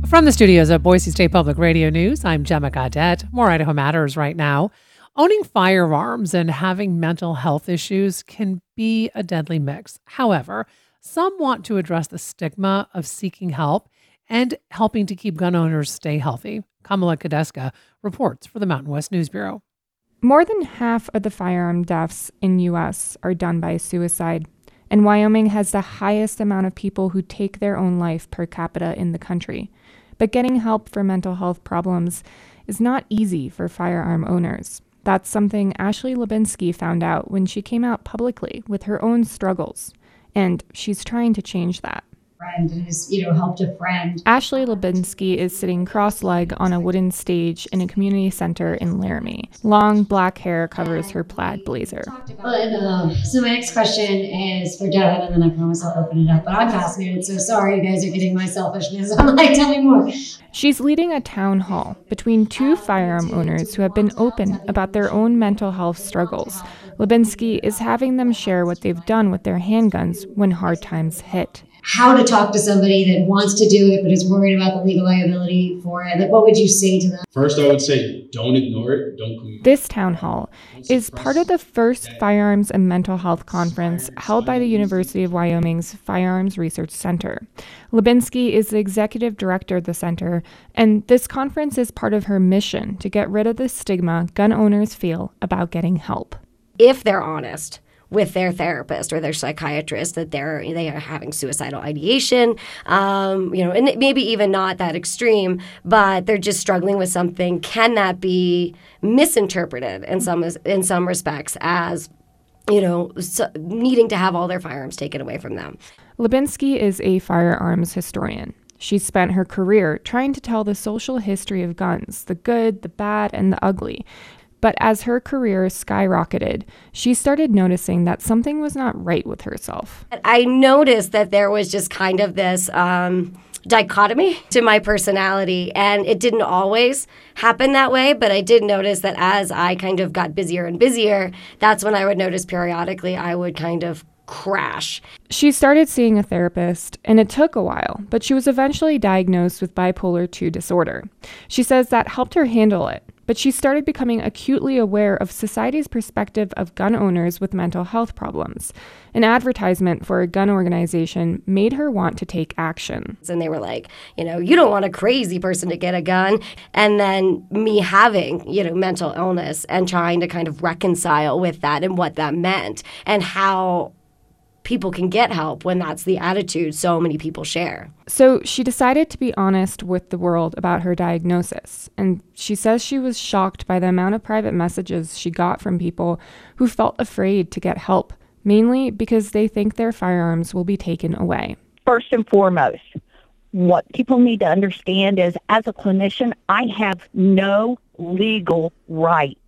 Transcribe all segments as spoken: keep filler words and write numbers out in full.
From the studios of Boise State Public Radio News, I'm Gemma Gaudette. More Idaho Matters right now. Owning firearms and having mental health issues can be a deadly mix. However, some want to address the stigma of seeking help and helping to keep gun owners stay healthy. Kamala Kadeska reports for the Mountain West News Bureau. More than half of the firearm deaths in U S are done by suicide, and Wyoming has the highest amount of people who take their own life per capita in the country. But getting help for mental health problems is not easy for firearm owners. That's something Ashley Lubinsky found out when she came out publicly with her own struggles, and she's trying to change that. Friend who's, you know, helped a friend. Ashley Lubinsky is sitting cross-legged on a wooden stage in a community center in Laramie. Long black hair covers her plaid blazer. But, um, so my next question is for Devin, and then I promise I'll open it up. But I'm fascinated, so sorry you guys are getting my selfishness. I'm like, tell me more. She's leading a town hall between two firearm owners who have been open about their own mental health struggles. Lubinsky is having them share what they've done with their handguns when hard times hit. How to talk to somebody that wants to do it but is worried about the legal liability for it. Like, what would you say to them? First, I would say don't ignore it. Don't. This town hall is part of the first Firearms and Mental Health Conference held by the University of Wyoming's Firearms Research Center. Lubinsky is the executive director of the center, and this conference is part of her mission to get rid of the stigma gun owners feel about getting help. If they're honest with their therapist or their psychiatrist that they're they are having suicidal ideation, um, you know, and maybe even not that extreme, but they're just struggling with something, can that be misinterpreted in some in some respects as, you know, so needing to have all their firearms taken away from them? Lubinsky is a firearms historian. She's spent her career trying to tell the social history of guns, the good, the bad, and the ugly. But as her career skyrocketed, she started noticing that something was not right with herself. I noticed that there was just kind of this um, dichotomy to my personality, and it didn't always happen that way, but I did notice that as I kind of got busier and busier, that's when I would notice periodically I would kind of crash. She started seeing a therapist, and it took a while, but she was eventually diagnosed with bipolar two disorder. She says that helped her handle it. But she started becoming acutely aware of society's perspective of gun owners with mental health problems. An advertisement for a gun organization made her want to take action. And they were like, you know, you don't want a crazy person to get a gun. And then me having, you know, mental illness and trying to kind of reconcile with that and what that meant and how people can get help when that's the attitude so many people share. So she decided to be honest with the world about her diagnosis. And she says she was shocked by the amount of private messages she got from people who felt afraid to get help, mainly because they think their firearms will be taken away. First and foremost, what people need to understand is, as a clinician, I have no legal right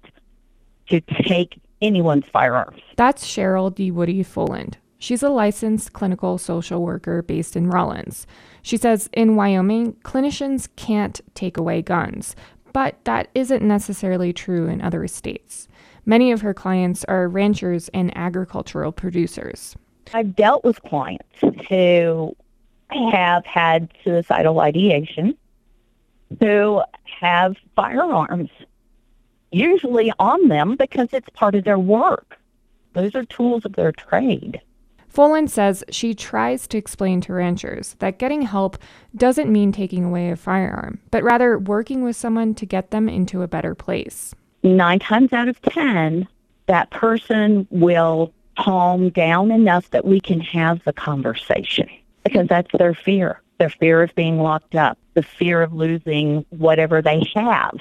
to take anyone's firearms. That's Cheryl D. Woody Foland. She's a licensed clinical social worker based in Rollins. She says in Wyoming, clinicians can't take away guns, but that isn't necessarily true in other states. Many of her clients are ranchers and agricultural producers. I've dealt with clients who have had suicidal ideation, who have firearms, usually on them because it's part of their work. Those are tools of their trade. Foland says she tries to explain to ranchers that getting help doesn't mean taking away a firearm, but rather working with someone to get them into a better place. Nine times out of ten, that person will calm down enough that we can have the conversation, because that's their fear. Their fear of being locked up, the fear of losing whatever they have,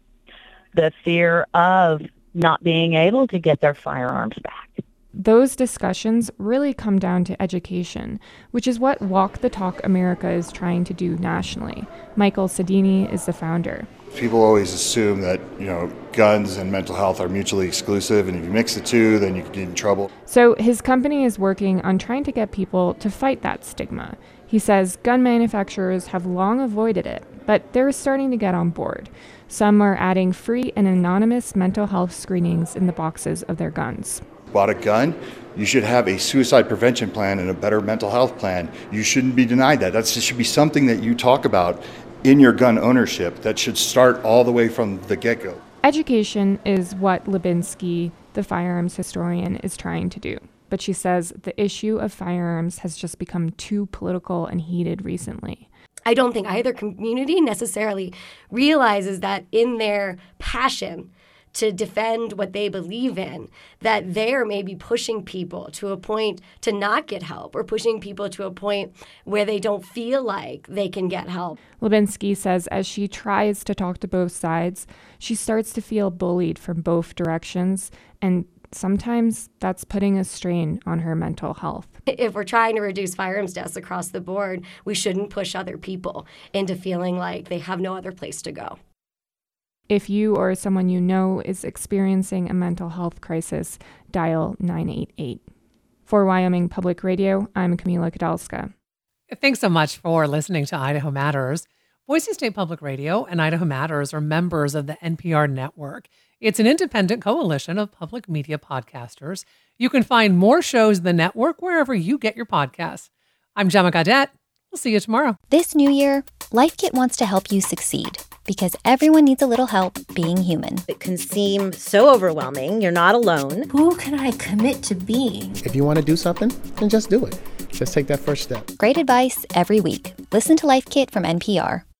the fear of not being able to get their firearms back. Those discussions really come down to education, which is what Walk the Talk America is trying to do nationally. Michael Sedini is the founder. People always assume that, you know, guns and mental health are mutually exclusive, and if you mix the two, then you can get in trouble. So his company is working on trying to get people to fight that stigma. He says gun manufacturers have long avoided it, but they're starting to get on board. Some are adding free and anonymous mental health screenings in the boxes of their guns. Bought a gun, you should have a suicide prevention plan and a better mental health plan. You shouldn't be denied that. That should be something that you talk about in your gun ownership that should start all the way from the get-go. Education is what Lubinsky, the firearms historian, is trying to do. But she says the issue of firearms has just become too political and heated recently. I don't think either community necessarily realizes that in their passion to defend what they believe in, that they're maybe pushing people to a point to not get help, or pushing people to a point where they don't feel like they can get help. Lubinsky says as she tries to talk to both sides, she starts to feel bullied from both directions, and sometimes that's putting a strain on her mental health. If we're trying to reduce firearms deaths across the board, we shouldn't push other people into feeling like they have no other place to go. If you or someone you know is experiencing a mental health crisis, dial nine eight eight. For Wyoming Public Radio, I'm Camila Kadalska. Thanks so much for listening to Idaho Matters. Boise State Public Radio and Idaho Matters are members of the N P R network. It's an independent coalition of public media podcasters. You can find more shows in the network wherever you get your podcasts. I'm Gemma Gaudette. We'll see you tomorrow. This new year, LifeKit wants to help you succeed, because everyone needs a little help being human. It can seem so overwhelming. You're not alone. Who can I commit to being? If you want to do something, then just do it. Just take that first step. Great advice every week. Listen to LifeKit from N P R.